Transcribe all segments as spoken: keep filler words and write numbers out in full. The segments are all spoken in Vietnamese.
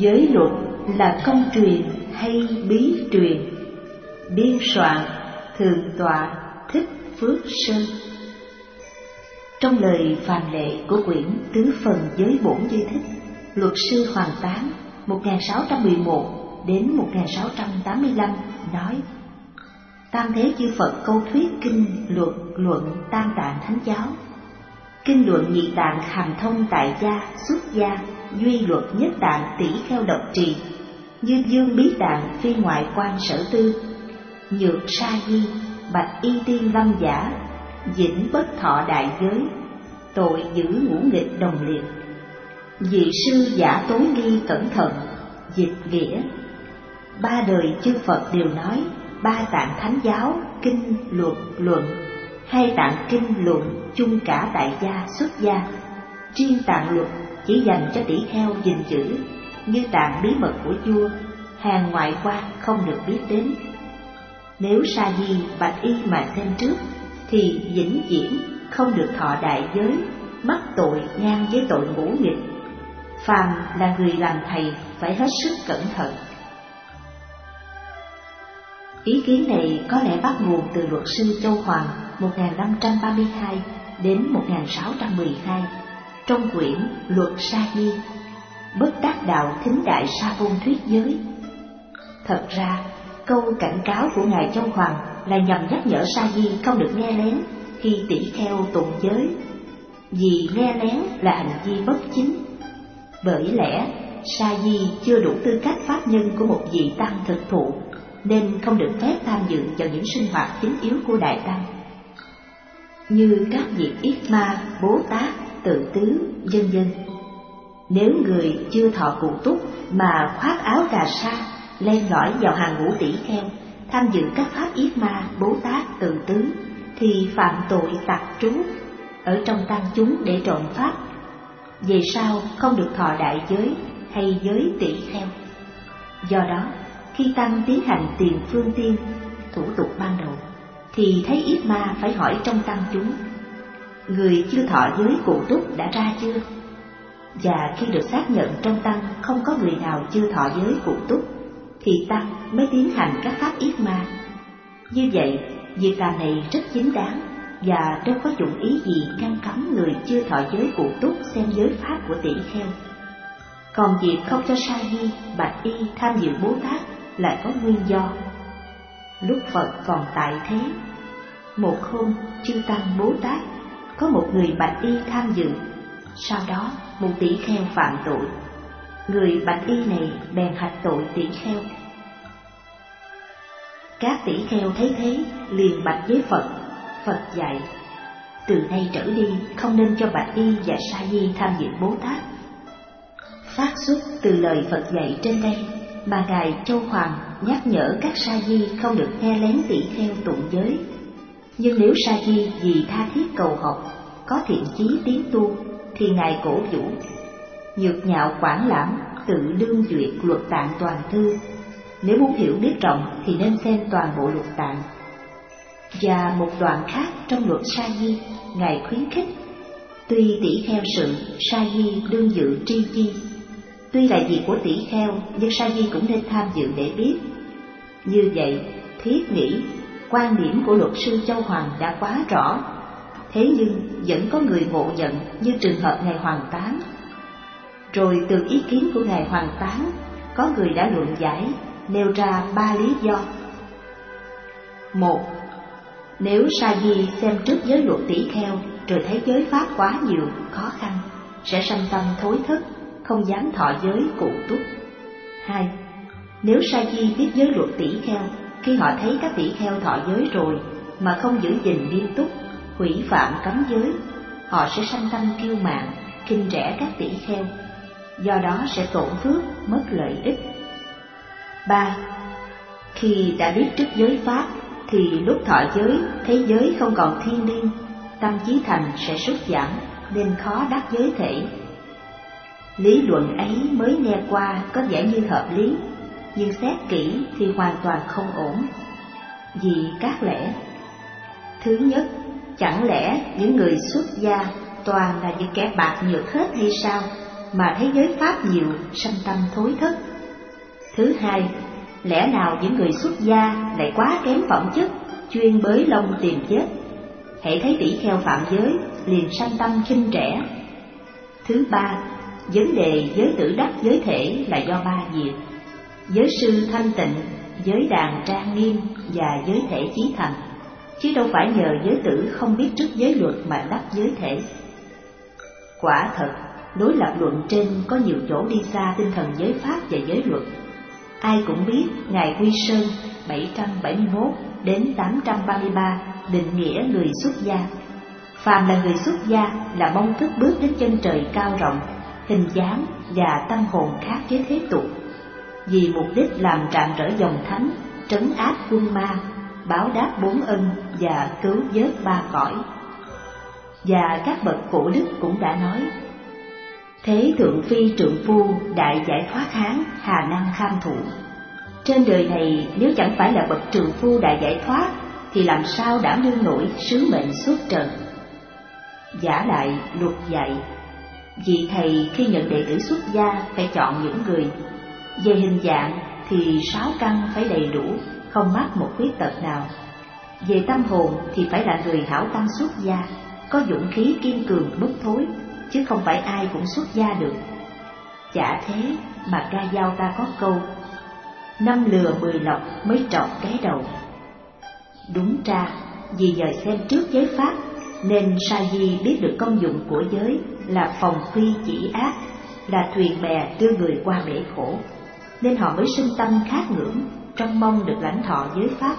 Giới luật là công truyền hay bí truyền? Biên soạn Thượng tọa Thích Phước Sơn. Trong lời phàm lệ của quyển Tứ Phần Giới Bổn Như Thích, Luật sư Hoàng Tán một nghìn sáu trăm mười một đến một nghìn sáu trăm tám mươi lăm nói: Tam thế chư Phật câu thuyết kinh luật luận Tam Tạng Thánh Giáo. Kinh luận Nhị Tạng hàm thông tại gia xuất gia, duy luật nhất tạng tỷ kheo độc trì, như dương bí tạng phi ngoại quan sở tư, nhược sa di bạch y tiên lâm giả, dĩnh bất thọ đại giới, tội giữ ngũ nghịch đồng liệt. Vị sư giả tối nghi cẩn thận, dịch nghĩa: ba đời chư Phật đều nói ba tạng Thánh Giáo kinh luật luận, hai tạng kinh luận chung cả tại gia xuất gia, riêng tạng luật chỉ dành cho tỷ kheo gìn giữ, như tạng bí mật của vua, hàng ngoại quan không được biết đến. Nếu sa di bạch y mà thêm trước thì vĩnh viễn không được thọ đại giới, mắc tội ngang với tội ngũ nghịch. Phàm là người làm thầy phải hết sức cẩn thận. Ý kiến này có lẽ bắt nguồn từ luật sư Châu Hoàng một nghìn năm trăm ba mươi hai đến một nghìn sáu trăm mười hai trong quyển Luật Sa Di, bất đắc đạo thính đại sa môn thuyết giới. Thật ra, câu cảnh cáo của Ngài Châu Hoàng là nhằm nhắc nhở sa di không được nghe lén khi tỷ kheo tụng giới, vì nghe lén là hành vi bất chính. Bởi lẽ sa di chưa đủ tư cách pháp nhân của một vị tăng thực thụ, nên không được phép tham dự vào những sinh hoạt chính yếu của Đại Tăng, như các việc Yết Ma, Bố Tát, Tự Tứ, vân vân. Nếu người chưa thọ cụ túc mà khoác áo cà sa, len lỏi vào hàng ngũ tỷ kheo, tham dự các pháp Yết Ma, Bố Tát, Tự Tứ, thì phạm tội tặc trú ở trong tăng chúng để trộm pháp. Về sau không được thọ đại giới hay giới tỷ kheo. Do đó, khi tăng tiến hành tiền phương tiên, thủ tục ban đầu, thì thấy Yết Ma phải hỏi trong tăng chúng: người chưa thọ giới cụ túc đã ra chưa? Và khi được xác nhận trong tăng không có người nào chưa thọ giới cụ túc, thì tăng mới tiến hành các pháp Yết Ma. Như vậy, việc làm này rất chính đáng và đâu có dụng ý gì ngăn cấm người chưa thọ giới cụ túc xem giới pháp của tỷ kheo. Còn việc không cho sa di, bạch y tham dự Bố Tát lại có nguyên do. Lúc Phật còn tại thế, một hôm chư tăng Bố Tát có một người bạch y tham dự. Sau đó một tỷ kheo phạm tội, người bạch y này bèn hạch tội tỷ kheo. Các tỷ kheo thấy thế liền bạch với Phật. Phật dạy: từ nay trở đi không nên cho bạch y và sa di tham dự Bố Tát. Phát xuất từ lời Phật dạy trên đây mà Ngài Châu Hoàng nhắc nhở các sa di không được nghe lén tỷ kheo tụng giới. Nhưng nếu sa di vì tha thiết cầu học, có thiện chí tiến tu, thì Ngài cổ vũ: nhược nhạo quảng lãm, tự đương duyệt luật tạng toàn thư. Nếu muốn hiểu biết rộng thì nên xem toàn bộ luật tạng. Và một đoạn khác trong luật sa di, Ngài khuyến khích: tuy tỷ kheo sự, sa di đương dự tri chi. Tuy là việc của tỷ kheo, nhưng sa di cũng nên tham dự để biết. Như vậy, thiết nghĩ quan điểm của luật sư Châu Hoàng đã quá rõ. Thế nhưng vẫn có người ngộ nhận, như trường hợp Ngài Hoàng Tán. Rồi từ ý kiến của Ngài Hoàng Tán, có người đã luận giải, nêu ra ba lý do. Một, nếu sa di xem trước giới luật tỷ kheo rồi thấy giới pháp quá nhiều, khó khăn, sẽ sanh tâm thối thức, không dám thọ giới cụ túc. Hai, nếu sa di biết giới luật tỷ kheo, khi họ thấy các tỷ kheo thọ giới rồi mà không giữ gìn nghiêm túc, hủy phạm cấm giới, họ sẽ sanh tâm kiêu mạn, khinh rẻ các tỷ kheo, do đó sẽ tổn phước, mất lợi ích. Ba, khi đã biết trước giới pháp thì lúc thọ giới thấy giới không còn thiêng liêng, tâm chí thành sẽ sút giảm, nên khó đắc giới thể. Lý luận ấy mới nghe qua có vẻ như hợp lý, nhưng xét kỹ thì hoàn toàn không ổn. Vì các lẽ: thứ nhất, chẳng lẽ những người xuất gia toàn là những kẻ bạc nhược hết hay sao, mà thấy giới pháp nhiều, sanh tâm thối thất. Thứ hai, lẽ nào những người xuất gia lại quá kém phẩm chất, chuyên bới lông tìm chết? Hễ thấy tỷ kheo phạm giới, liền sanh tâm khinh rẻ. Thứ ba, vấn đề giới tử đắc giới thể là do ba việc: giới sư thanh tịnh, giới đàn trang nghiêm và giới thể chí thành, chứ đâu phải nhờ giới tử không biết trước giới luật mà đắc giới thể. Quả thật, đối lập luận trên có nhiều chỗ đi xa tinh thần giới pháp và giới luật. Ai cũng biết Ngài Quy Sơn bảy trăm bảy mươi mốt đến tám trăm ba mươi ba định nghĩa người xuất gia. Phàm là người xuất gia là mong cất bước đến chân trời cao rộng, hình dáng và tâm hồn khác với thế tục, vì mục đích làm rạng rỡ dòng thánh, trấn áp quân ma, báo đáp bốn ân và cứu vớt ba cõi. Và các bậc cổ đức cũng đã nói: thế thượng phi trượng phu, đại giải thoát hán, hà năng kham thủ. Trên đời này nếu chẳng phải là bậc trượng phu đại giải thoát, thì làm sao đảm đương nổi sứ mệnh xuất trần. Giả lại luật dạy, vị thầy khi nhận đệ tử xuất gia phải chọn những người về hình dạng thì sáu căn phải đầy đủ, không mắc một khuyết tật nào. Về tâm hồn thì phải là người hảo tăng xuất gia, có dũng khí kiên cường bất thối, chứ không phải ai cũng xuất gia được. Chả thế mà ca dao ta có câu: năm lừa mười lọc mới trọc cái đầu. Đúng ra, vì nhờ xem trước giới pháp nên sa di biết được công dụng của giới là phòng phi chỉ ác, là thuyền bè đưa người qua bể khổ, nên họ mới sinh tâm khát ngưỡng, trông mong được lãnh thọ giới pháp.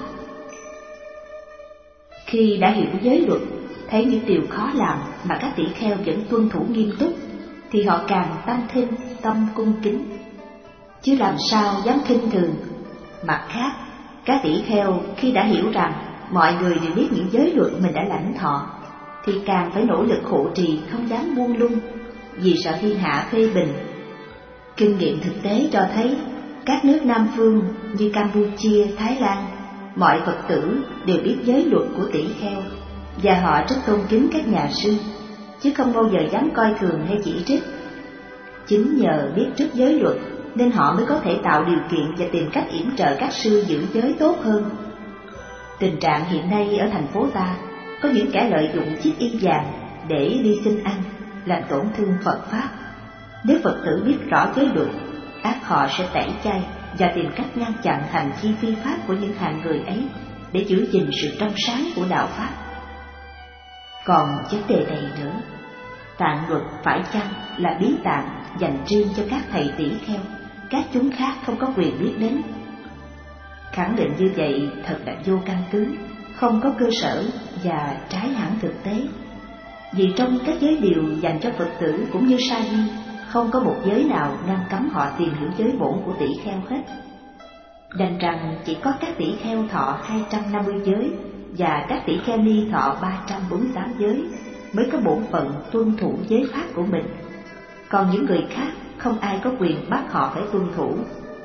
Khi đã hiểu giới luật, thấy những điều khó làm mà các tỷ kheo vẫn tuân thủ nghiêm túc, thì họ càng tăng thêm tâm cung kính, chứ làm sao dám khinh thường. Mặt khác, các tỷ kheo khi đã hiểu rằng mọi người đều biết những giới luật mình đã lãnh thọ, thì càng phải nỗ lực hộ trì, không dám buông lung, vì sợ thiên hạ phê bình. Kinh nghiệm thực tế cho thấy, các nước Nam Phương như Campuchia, Thái Lan, mọi Phật tử đều biết giới luật của tỷ kheo, và họ rất tôn kính các nhà sư, chứ không bao giờ dám coi thường hay chỉ trích. Chính nhờ biết trước giới luật nên họ mới có thể tạo điều kiện và tìm cách yểm trợ các sư giữ giới tốt hơn. Tình trạng hiện nay ở thành phố ta, có những kẻ lợi dụng chiếc yên vàng để đi xin ăn, làm tổn thương Phật Pháp. Nếu Phật tử biết rõ giới luật, ác họ sẽ tẩy chay và tìm cách ngăn chặn hành vi phi pháp của những hạng người ấy, để giữ gìn sự trong sáng của đạo Pháp. Còn vấn đề này nữa, tạng luật phải chăng là bí tạng dành riêng cho các thầy tỷ kheo, các chúng khác không có quyền biết đến? Khẳng định như vậy thật là vô căn cứ, không có cơ sở và trái hẳn thực tế. Vì trong các giới điều dành cho Phật tử cũng như sa di, không có một giới nào ngăn cấm họ tìm hiểu giới bổn của tỷ kheo hết. Đành rằng chỉ có các tỷ kheo thọ hai trăm năm mươi giới và các tỷ kheo ni thọ ba trăm bốn mươi tám giới mới có bổn phận tuân thủ giới pháp của mình. Còn những người khác không ai có quyền bắt họ phải tuân thủ.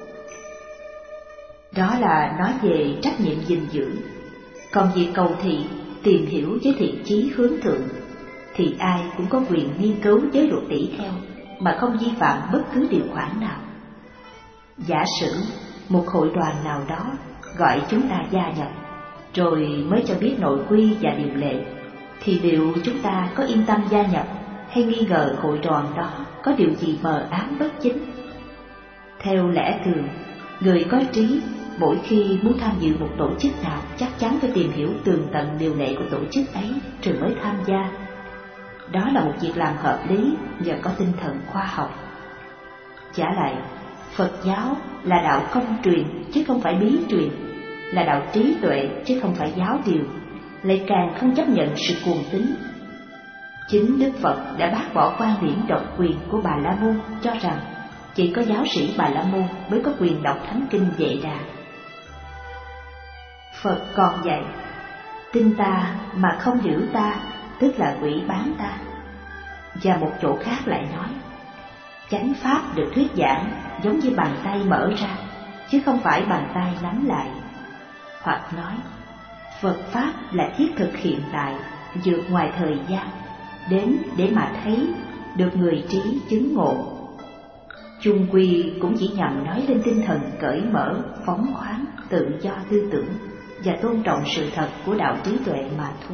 Đó là nói về trách nhiệm gìn giữ. Còn việc cầu thị, tìm hiểu với thiện chí hướng thượng, thì ai cũng có quyền nghiên cứu giới luật tỷ kheo mà không vi phạm bất cứ điều khoản nào. Giả sử một hội đoàn nào đó gọi chúng ta gia nhập, rồi mới cho biết nội quy và điều lệ, thì liệu chúng ta có yên tâm gia nhập hay nghi ngờ hội đoàn đó có điều gì mờ ám bất chính? Theo lẽ thường, người có trí mỗi khi muốn tham dự một tổ chức nào chắc chắn phải tìm hiểu tường tận điều lệ của tổ chức ấy rồi mới tham gia. Đó là một việc làm hợp lý và có tinh thần khoa học. Trả lại, Phật giáo là đạo công truyền chứ không phải bí truyền, là đạo trí tuệ chứ không phải giáo điều, lại càng không chấp nhận sự cuồng tín. Chính Đức Phật đã bác bỏ quan điểm độc quyền của Bà La Môn, cho rằng chỉ có giáo sĩ Bà La Môn mới có quyền đọc thánh kinh Vệ Đà. Phật còn dạy, tin ta mà không hiểu ta, tức là quỷ bán ta. Và một chỗ khác lại nói, chánh pháp được thuyết giảng giống như bàn tay mở ra, chứ không phải bàn tay nắm lại. Hoặc nói, Phật pháp là thiết thực hiện tại, vượt ngoài thời gian, đến để mà thấy, được người trí chứng ngộ, chung quy cũng chỉ nhằm nói lên tinh thần cởi mở, phóng khoáng, tự do tư tưởng và tôn trọng sự thật của đạo trí tuệ mà thôi.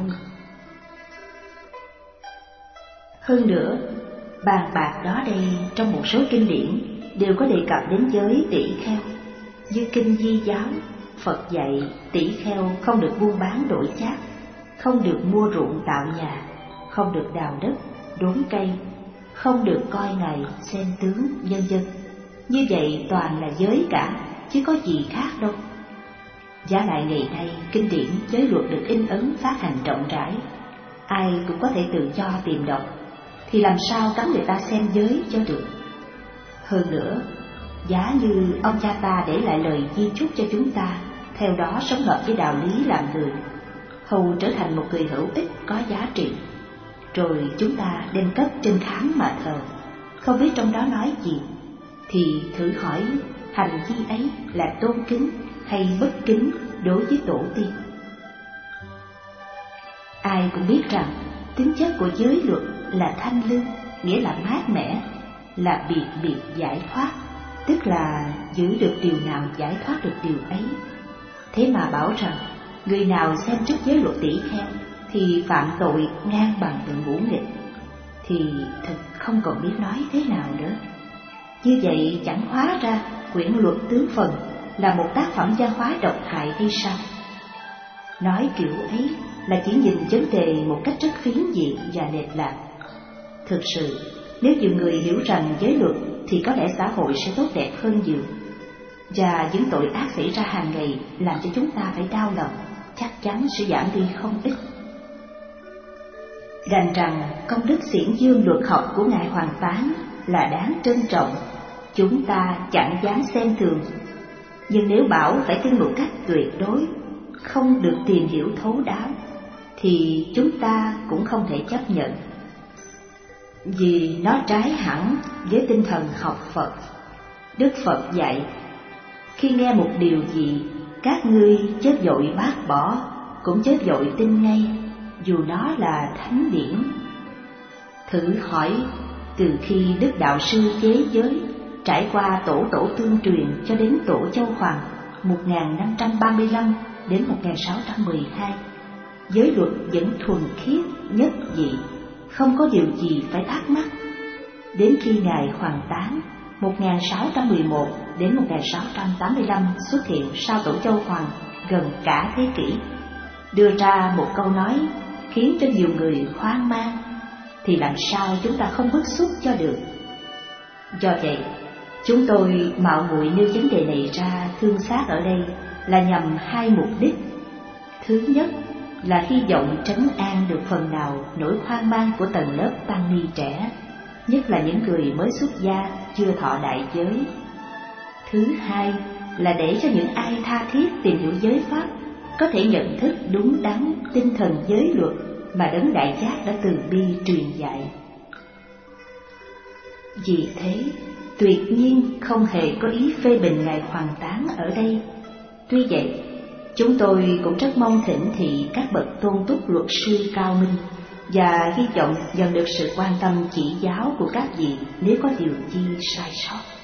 Hơn nữa, bàn bạc đó đây trong một số kinh điển đều có đề cập đến giới tỷ kheo. Như kinh Di giáo, Phật dạy tỷ kheo không được buôn bán đổi chác, không được mua ruộng tạo nhà, không được đào đất, đốn cây, không được coi ngày, xem tướng, vân vân. Như vậy toàn là giới cả, chứ có gì khác đâu. Giá lại ngày nay, kinh điển giới luật được in ấn phát hành rộng rãi, ai cũng có thể tự do tìm đọc, thì làm sao cấm người ta xem giới cho được. Hơn nữa, giá như ông cha ta để lại lời di chúc cho chúng ta theo đó sống hợp với đạo lý làm người, hầu trở thành một người hữu ích có giá trị, rồi chúng ta đem cất trên khám mà thờ, không biết trong đó nói gì, thì thử hỏi hành vi ấy là tôn kính hay bất kính đối với tổ tiên. Ai cũng biết rằng tính chất của giới luật là thanh lương, nghĩa là mát mẻ, là biệt biệt giải thoát, tức là giữ được điều nào giải thoát được điều ấy. Thế mà bảo rằng người nào xem trước giới luật tỷ kheo thì phạm tội ngang bằng tượng ngũ nghịch, thì thật không còn biết nói thế nào nữa. Như vậy chẳng hóa ra quyển luật tứ phần là một tác phẩm văn hóa độc hại hay sao? Nói kiểu ấy là chỉ nhìn vấn đề một cách rất phiến diện và lệch lạc. Thực sự, nếu nhiều người hiểu rằng giới luật thì có lẽ xã hội sẽ tốt đẹp hơn nhiều, và những tội ác xảy ra hàng ngày làm cho chúng ta phải đau lòng chắc chắn sẽ giảm đi không ít. Đành rằng công đức xiển dương luật học của Ngài Hoàng Tán là đáng trân trọng, chúng ta chẳng dám xem thường. Nhưng nếu bảo phải tin một cách tuyệt đối, không được tìm hiểu thấu đáo, thì chúng ta cũng không thể chấp nhận, vì nó trái hẳn với tinh thần học Phật. Đức Phật dạy, khi nghe một điều gì, các ngươi chớ vội bác bỏ, cũng chớ vội tin ngay, dù nó là thánh điển. Thử hỏi, từ khi Đức Đạo Sư chế giới, trải qua tổ tổ tương truyền cho đến tổ Châu Hoàng một nghìn năm trăm ba mươi lăm đến một nghìn sáu trăm mười hai, giới luật vẫn thuần khiết nhất dị, không có điều gì phải thắc mắc. Đến khi Ngài Hoàng Tán một nghìn sáu trăm mười một đến một nghìn sáu trăm tám mươi lăm xuất hiện sau tổ Châu Hoàng gần cả thế kỷ, đưa ra một câu nói khiến cho nhiều người hoang mang, thì làm sao chúng ta không bức xúc cho được. Do vậy, chúng tôi mạo muội nêu vấn đề này ra thương xát ở đây là nhằm hai mục đích. Thứ nhất là hy vọng trấn an được phần nào nỗi hoang mang của tầng lớp tăng ni trẻ, nhất là những người mới xuất gia chưa thọ đại giới. Thứ hai là để cho những ai tha thiết tìm hiểu giới pháp có thể nhận thức đúng đắn tinh thần giới luật mà Đấng Đại Giác đã từ bi truyền dạy. Vì thế, tuyệt nhiên không hề có ý phê bình Ngài Hoàng Tán ở đây. Tuy vậy, chúng tôi cũng rất mong thỉnh thị các bậc tôn túc luật sư cao minh, và hy vọng nhận được sự quan tâm chỉ giáo của các vị nếu có điều chi sai sót.